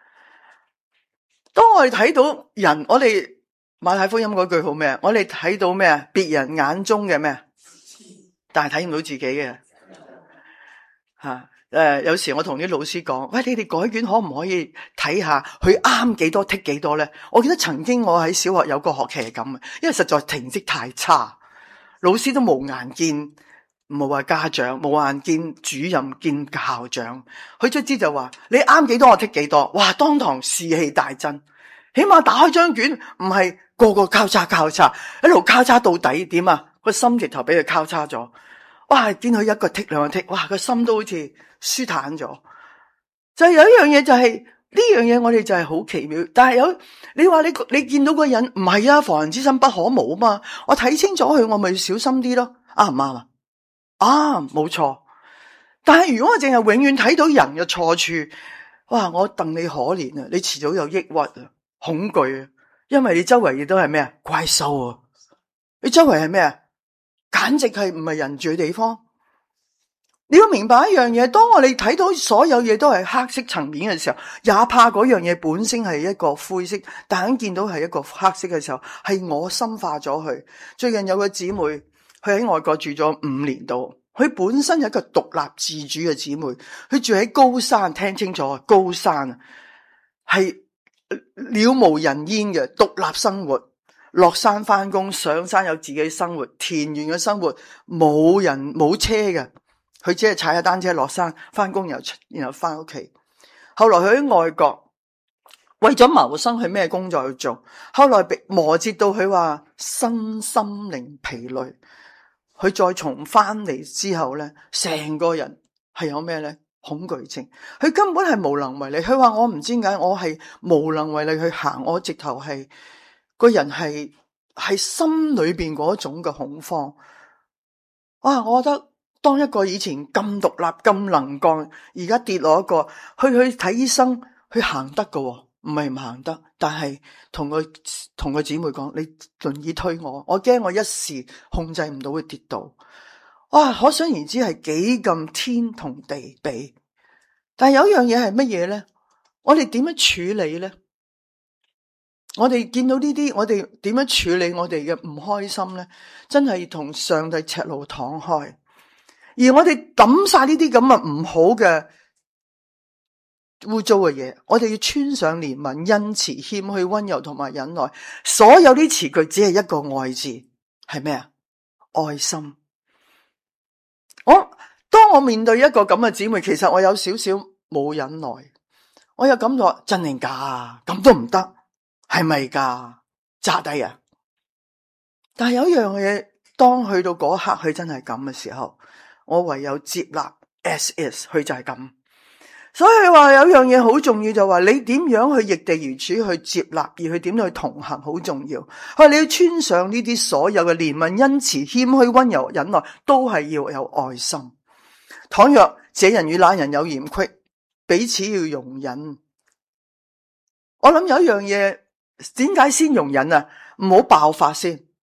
當我哋睇到人，我哋馬太福音嗰句好咩？我哋睇到咩啊？別人眼中嘅咩？但係睇唔到自己嘅吓。誒、呃，有時我同啲老師講，喂，你哋改卷可唔可以睇下佢啱幾多剔幾多咧？我記得曾經我喺小學有個學期係咁嘅，因為實在成績太差，老師都冇眼見，冇話家長，冇眼見主任見校長，佢卒之就話你啱幾多我剔幾多，哇！當堂士氣大振，起碼打開張卷唔係個個交叉交叉，一路交叉到底點啊？個心直頭俾佢交叉咗，哇！見佢一個剔兩個剔，哇！個心都好似舒坦咗。就係有一樣嘢，就係呢樣嘢，我哋就係好奇妙。但係有你話你你見到個人唔係啊，防人之心不可無啊嘛。我睇清楚佢，我咪小心啲咯。啱唔啱啊？啊，冇錯。但係如果我淨係永遠睇到人嘅錯處，哇！我戥你可憐啊！你遲早有抑鬱啊、恐懼啊，因為你周圍亦都係咩啊？怪獸啊！你周圍係咩啊？簡直係唔係人住嘅地方。你要明白一樣嘢，當我哋睇到所有嘢都係黑色層面嘅時候，也怕嗰樣嘢本身係一個灰色，但係見到係一個黑色嘅時候，係我深化咗佢。最近有個姊妹，佢喺外國住咗五年度，佢本身係一個獨立自主嘅姊妹，佢住喺高山，聽清楚啊，高山係了無人煙嘅獨立生活，落山翻工，上山有自己生活，田園嘅生活，冇人冇車嘅。佢只係踩下單車落山翻工，然後然後翻屋企。後來佢喺外國為咗謀生，去咩工作去做？後來被磨折到佢話身心靈疲累。佢再重翻嚟之後咧，成個人係有咩咧？恐懼症。佢根本係無能為力。佢話我唔知點解，我係無能為力去行。我直頭係個人係係心裏邊嗰種嘅恐慌。啊，我覺得。當一個以前咁獨立咁能幹，而家跌落一個去去睇醫生，去行得㗎，唔係唔行得，但係同佢同個姊妹講，你輪椅推我，我驚我一時控制唔到會跌倒。哇，可想而知係幾咁天同地比。但係有一樣嘢係乜嘢咧？我哋點樣處理咧？我哋見到呢啲，我哋點樣處理我哋嘅唔開心咧？真係同上帝赤露敞開。而我哋抌晒呢啲咁嘅唔好嘅污糟嘅嘢，我哋要穿上憐憫、恩慈、謙虛、溫柔同埋忍耐。所有啲詞句只係一個愛字，係咩啊？愛心。我當我面對一個咁嘅姊妹，其實我有少少冇忍耐，我有感覺真定假啊？咁都唔得，係咪噶？炸低啊！但係有一樣嘢，當去到嗰刻，佢真係咁嘅時候。我唯有接納 as is， 佢就係咁。所以話有樣嘢好重要，就話你點樣去逆地而處去接納，而去點樣去同行好重要。佢話你要穿上呢啲所有嘅憐憫、恩慈、謙虛、溫柔、忍耐，都係要有愛心。倘若這人與那人有嫌隙，彼此要容忍。我諗有一樣嘢，點解先容忍啊？唔好爆發先。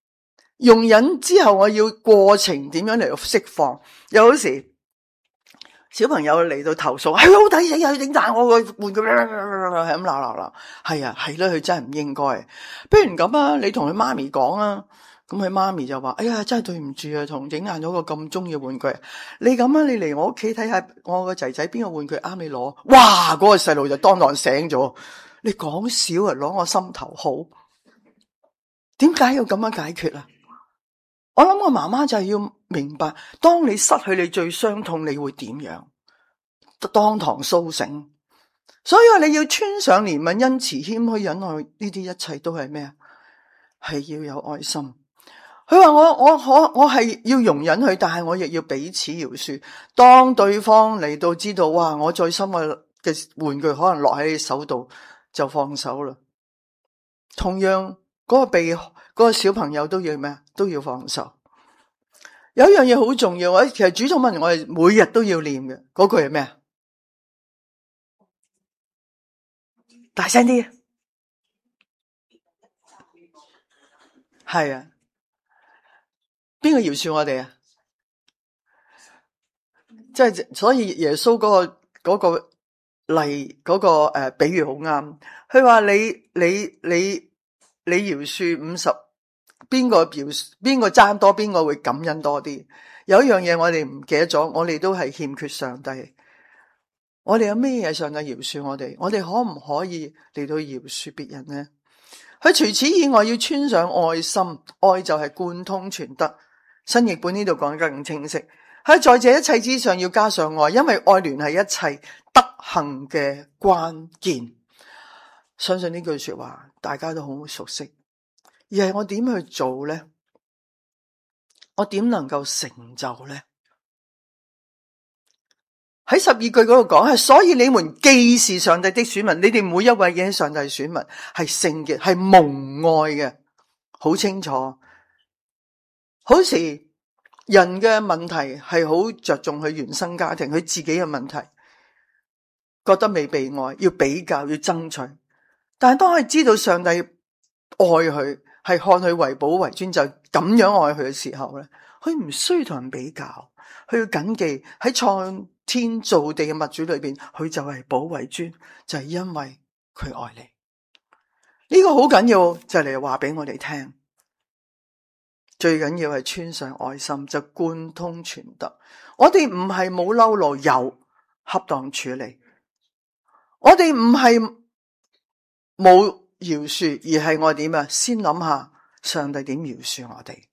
容忍之後我要過程點樣嚟到釋放。有時小朋友嚟到投訴，係好抵死啊！整爛我個玩具，係咁鬧鬧鬧。係啊，係啦，佢真係唔應該。不如咁啊，你同佢媽咪講啊。咁佢媽咪就話：哎呀，真係對唔住啊，同整爛咗個咁中意嘅玩具。你咁啊，你嚟我屋企睇下我個仔仔邊個玩具啱你攞。哇！嗰個細路就當堂醒咗。你講笑啊，攞我心頭好。點解要咁樣解決啊？我諗我媽媽就係要明白，當你失去你最傷痛，你會點樣？當堂蘇醒。所以你要穿上憐憫、恩慈、謙虛、忍耐，呢啲一切都係咩啊？係要有愛心。佢話我我我我係要容忍佢，但係我亦要彼此饒恕。當對方嚟到知道，哇！我最深愛嘅玩具可能落喺你手度，就放手啦。同樣嗰個被嗰個小朋友都要咩啊？都要放手。有一樣嘢好重要啊！其實主禱文我哋每日都要念嘅，嗰句係咩啊？大聲啲。係啊。邊個饒恕我哋啊？即係所以耶穌嗰個嗰個例嗰個誒比喻好啱。佢話你你你你饒恕五十，邊個饒邊個爭多，邊個會感恩多啲？有一樣嘢我哋唔記得咗，我哋都係欠缺上帝。我哋有咩嘢上帝饒恕我哋？我哋可唔可以嚟到饒恕別人呢？佢除此以外要穿上愛心，愛就係貫通全德。新譯本呢度講得更清晰，喺在這一切之上要加上愛，因為愛聯繫一切德行嘅關鍵。相信呢句說話大家都好熟悉，而係我點去做呢？我點能夠成就呢？喺十二句嗰度講係，所以你們既是上帝的選民，你哋每一位嘅上帝選民係聖潔，係蒙愛嘅，好清楚。好似人嘅問題係好着重佢原生家庭，佢自己嘅問題，覺得未被愛，要比較，要爭取。但係當佢知道上帝愛佢，係看佢為寶為尊，就咁樣愛佢嘅時候咧，佢唔需要同人比較，佢要謹記喺創天造地嘅物主裏邊，佢就係寶為尊，就係因為佢愛你。呢個好緊要，就嚟話俾我哋聽。最緊要係穿上愛心，就貫通全德。我哋唔係冇嬲怒，有恰當處理。我哋唔係冇饒恕，而係我點啊？先諗下上帝點饒恕我哋。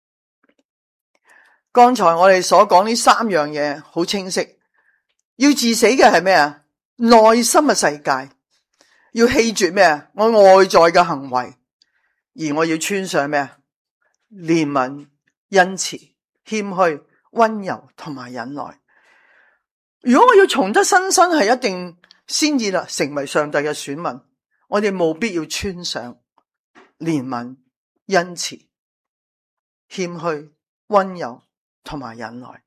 剛才我哋所講呢三樣嘢好清晰。要治死嘅係咩啊？內心嘅世界。要棄絕咩啊？我外在嘅行為。而我要穿上咩啊？憐憫、恩慈、謙虛、溫柔同埋忍耐。如果我要重得新生，係一定先至啦，成為上帝嘅選民。我哋務必要穿上憐憫、恩慈、謙虛、溫柔同埋忍耐。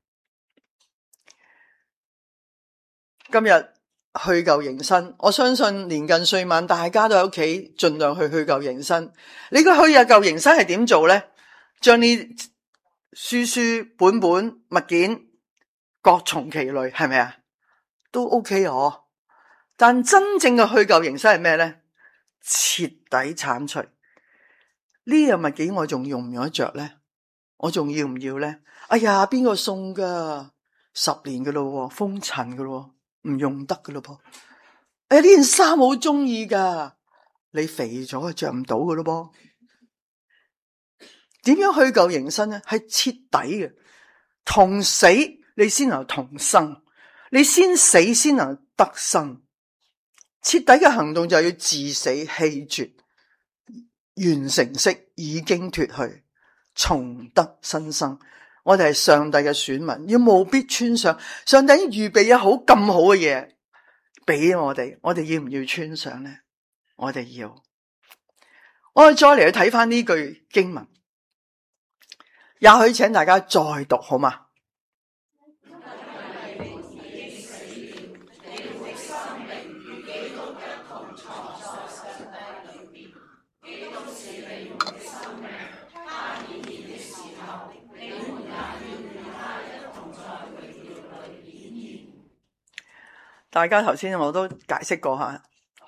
今日去舊迎新，我相信年近歲晚，大家都喺屋企盡量去去舊迎新。你個去日舊迎新係點做呢？將啲書書本本物件各從其類，係咪啊？都 OK 哦。但真正嘅去舊迎新係咩呢？徹底鏟除呢樣物件，我仲用唔用得着呢？我仲要唔要呢？哎呀，邊個送噶？十年噶咯，封塵噶咯，唔用得噶咯噃。哎呀，呢件衫好中意噶，你肥咗就着唔到噶咯噃。點樣去舊迎新呢？係徹底嘅，同死你先能同生，你先死先能得生。徹底嘅行動就係要治死棄絕，完成式已經脫去，重得新生。我哋係上帝嘅選民，要務必穿上。上帝預備咗好咁好嘅嘢俾我哋，我哋要唔要穿上呢？我哋要。我哋再嚟去睇翻呢句經文。也許請大家再讀好嗎？ 大家頭先我都解釋過下，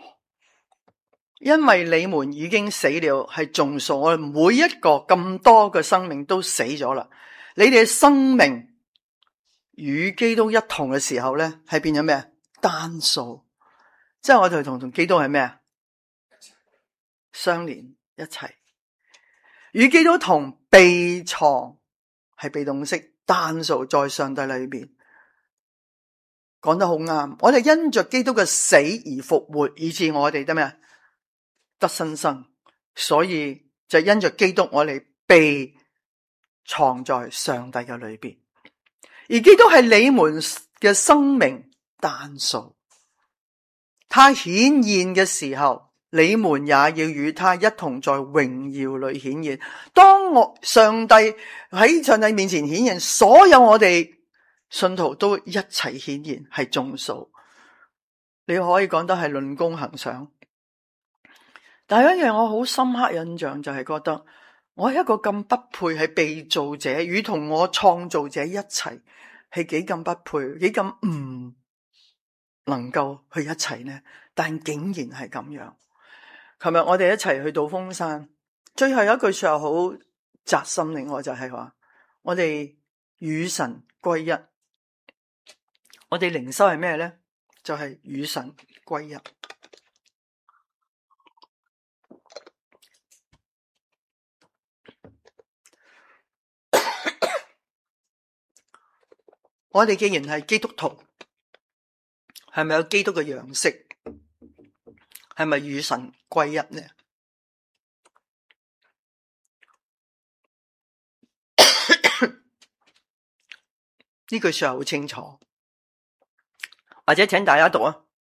因為你們已經死了，係眾數，我哋每一個咁多嘅生命都死咗啦。你哋嘅生命與基督一同嘅時候咧，係變咗咩啊？單數，即係我哋同同基督係咩啊？相連一齊，與基督同被藏，係被動式單數，在上帝裏邊。講得好啱，我哋因着基督嘅死而復活，以致我哋得咩？得新生。所以就因着基督，我哋被藏在上帝嘅裏邊。而基督係你們嘅生命單數，他顯現嘅時候，你們也要與他一同在榮耀裏顯現。當我上帝喺上帝面前顯現，所有我哋信徒都一齊顯現，係眾數。你可以講得係論功行賞。但係一樣我好深刻印象就係覺得，我係一個咁不配係被造者，與同我創造者一齊，係幾咁不配，幾咁唔能夠去一齊呢？但竟然係咁樣。琴日我哋一齊去到風山，最後有一句說話好扎心令我，就係話我哋與神歸一。我哋靈修係咩呢？就係與神歸一。我哋既然係基督徒，係咪有基督嘅樣式？係咪與神歸一呢？呢句說話好清楚，或者請大家讀啊。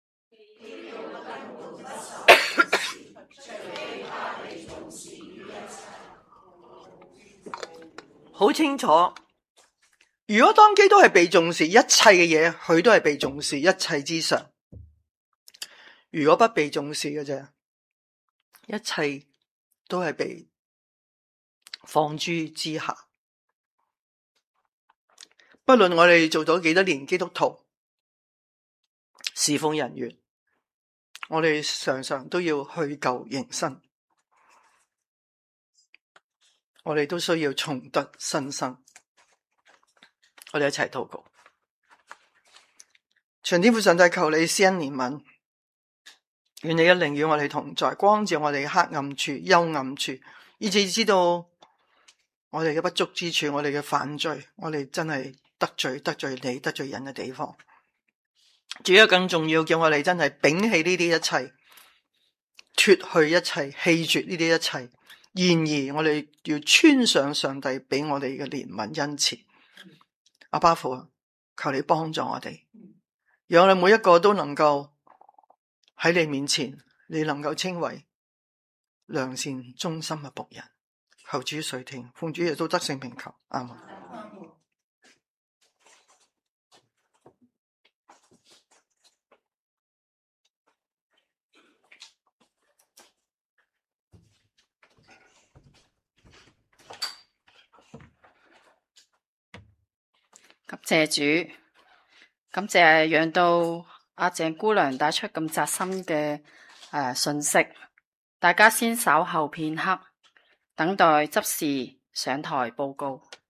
好清楚。如果當基督係被重視，一切嘅嘢佢都係被重視，一切之上。如果不被重視嘅啫，一切都係被放諸之下。不論我哋做咗幾多年基督徒、侍奉人員，我哋常常都要去舊迎新，我哋都需要重得新生。我哋一齊禱告。全天父上帝，求你施恩憐憫，願你嘅靈與我哋同在，光照我哋黑暗處、幽暗處，以至知道我哋嘅不足之處，我哋嘅犯罪，我哋真係得罪得罪你、得罪人嘅地方。主要更重要，叫我哋真係摒棄呢啲一切，脫去一切，棄絕呢啲一切。然而我哋要穿上上帝俾我哋嘅憐憫恩慈。阿爸父，求你幫助我哋，讓我哋每一個都能夠喺你面前，你能夠稱為良善忠心嘅僕人。求主垂聽，奉主耶穌得勝名求，阿門。 感謝主，感謝讓到阿鄭姑娘帶出咁扎心嘅誒信息。大家先稍後片刻，等待執事上台報告。